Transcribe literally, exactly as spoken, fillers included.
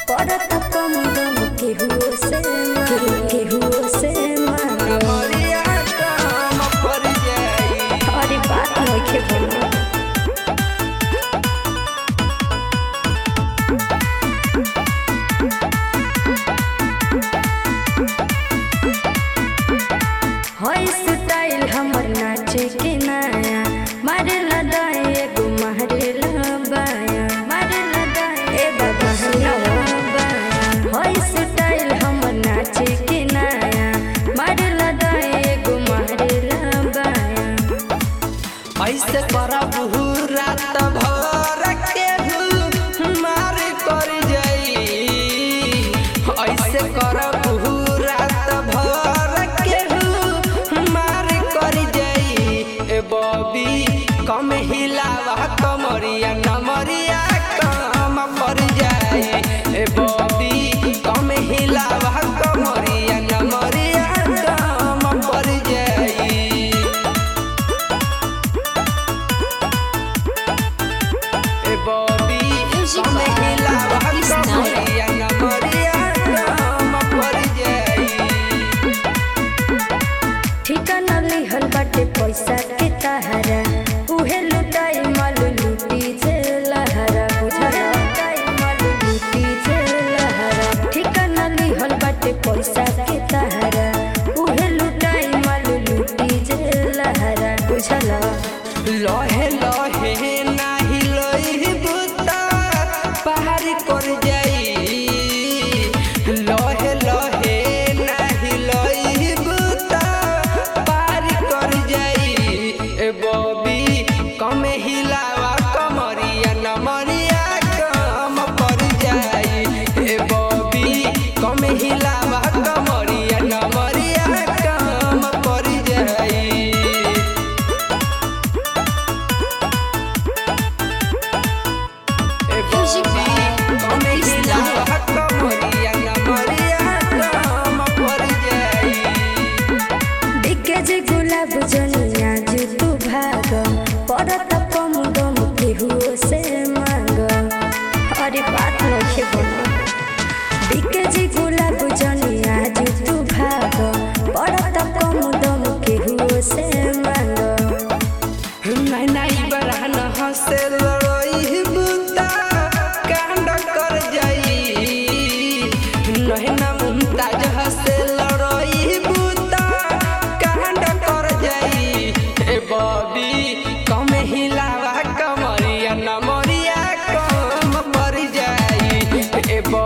पड़त कम दम केहू से केहू से कमरिया काम पर जाई। अरे बात नइखे बोलो होई स्टाइल हमर नाचे के नया मारे लदाए एगो मारे लबाया मारे लदाए एगो बहला बाया होई स्टाइल हमर नाचे के नया मारे लदाए एगो मारे लबाया ऐसे करब रात भर के मार कर जाई। ऐसे करब रात भर के मार कर जाई। ए बॉबी कम हिलावा कमरिया नमरिया काम पर जाई। ए बॉबी कम हिलावा कमरिया नमरिया काम पर जाई। बॉबी कम हिलावा कमरिया नमरिया काम पर जाई। ठिकाना लिहल बाटे पैसा के तहरा उहे लुटाई माल लूटी जे लहरा बुझला लुटाई माल लूटी जे लहरा ठिकाना लिहल बाटे पैसा के तहरा उहे लुटाई माल लूटी जे लहरा बुझला लहे लहे नाही लही बुता पहाड़ कर जाई। लहे लहे नाही लही बुता पार कर जाई। ए बॉबी कम हिलावा कमरिया नमरिया काम पर जाई। ए बॉबी कम हिलावा कमरिया नमरिया काम पर जाई। बिके गुलाब जनिया जो तू भाग पड़त कम दम केहू से मांग अरे बात नइखे बोलो बिके गुलाब जनिया जो तू भाग पड़त कम दम केहू से मांग नहीं नहीं बरहन हंसे लड़ोई बुता कांड कर जाई। नहीं ना मुमताज हंसे लड़ोई बुता कांड कर जाई। ए बॉबी कम हिलावा कमरिया नमरिया कम पर जाई। ए